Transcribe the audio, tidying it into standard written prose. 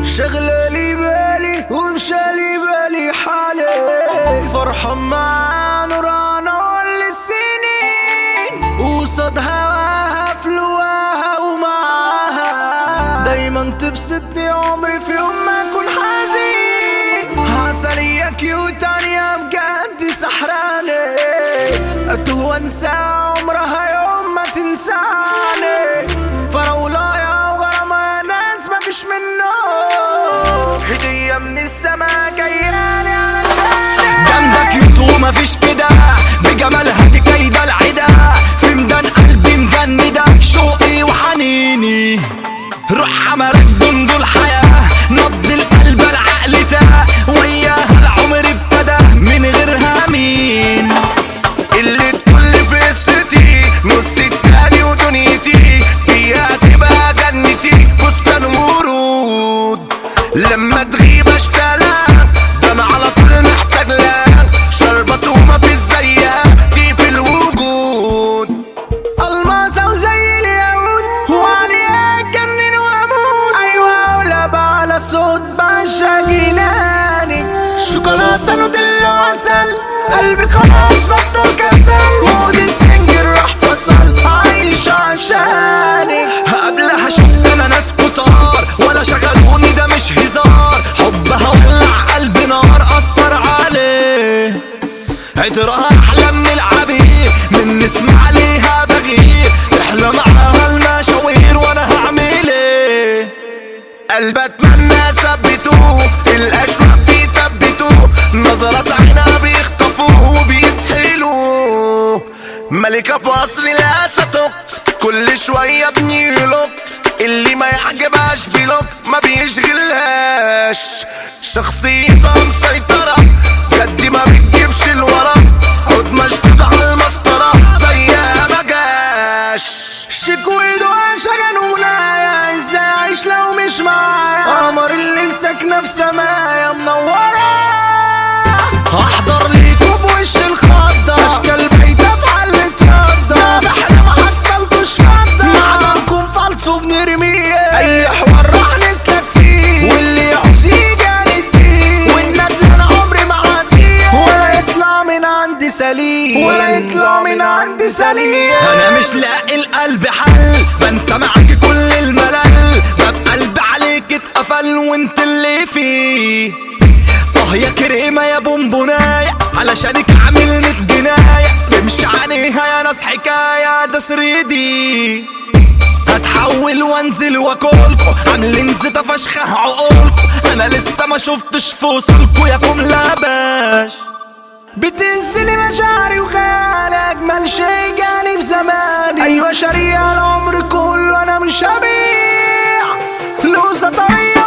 شغلالي بالي ومشالي بالي حالي، فرحان مع نورانا والسنين، وصد هواها في لواها ومعاها دايما تبسطني عمري في يوم ما اكون حزين. عسلية كيوتانية بجد سحراني، اتوه وانسى عمرها يوم ما تنساني، فراولايا وغرامة يا ناس مفيش منه، هدية من السما جايالي على جامدة كيوت ومفيش كده، بجمالها دي كايدة العدا، في ميدان قلبي مجندة شوقي وحنيني، روح عمرك بندو الحياة، نبض القلب العقل ده، وياها العمر ابتدى من غيرها مين، اللي تقول في قصتي نص التاني ودنيتي، فيها تبقى جنتي بستان ورود، لما تغيب اشتغلها ده انا على طول محتاج لها، شربت ومفيش زيها دي في الوجود، الماسة وزي الياقوت وعليها اتجنن واموت، ايوه ولا على صوت باشا جناني، شوكولاتة نوتيلا وعسل، قلبي خلاص بطل كسل، مود السنجل راح فصل، عايش عشاني. قبلها شفت انا ناس كتار ولا شغلوني ده مش هزار، حبها ولع قلبي نار اثر عليه، عطرها احلى من العبير، من نسمع عليها بغير، تحلى معاها المشاوير وانا هعمل ايه، قلب اتمنى ثبتوه، الاشواق فيه ثبتوه، نظرات عينها بيخطفوه وبيسحلوه، ملكة في اصل الاساتوك، كل شوية بنيلوك، اللي ما يعجبهاش بيلوك ما بيشغلهاش، شخصيتها مسيطرة جد ما بتجيبش الورا، عود مشدود على المسطرة زيها ما جاش، شيك ويدوها شجنونا، ازاي اعيش لو مش معايا، قمر الليل ساكنة في سمايا منورة، احضر لي طوب وش الخضة، اشكال بعيدة في حلة رضة، بحنا ما حصلتوش فضة، معدنكم فالصو بنرميه، اي حوار راح نسلك فيه، واللي يعوز يجي هنديه، والندل انا عمري ما عديه، ولا يطلع من عندي سليم، ولا يطلع من عندي سليم. انا مش لاقي القلب حل، بنسى معاك كل الملل، باب قلبي عليك اتقفل وانت اللي فيه، يا كريمة يا بونبوناية، علشانك عامل 100 جناية، بمشي عليها يا ناس حكاية ده 3D، هتحول وانزل واكلكوا، عاملين زيطة فشخة عقولكوا، انا لسه ما شفتش في وصولكوا يا كم لاباش، بتنزلي مشاعري وخيالي، اجمل شي جاني في زماني، ايوه شارية العمر كله انا مش هبيع، لوزة طرية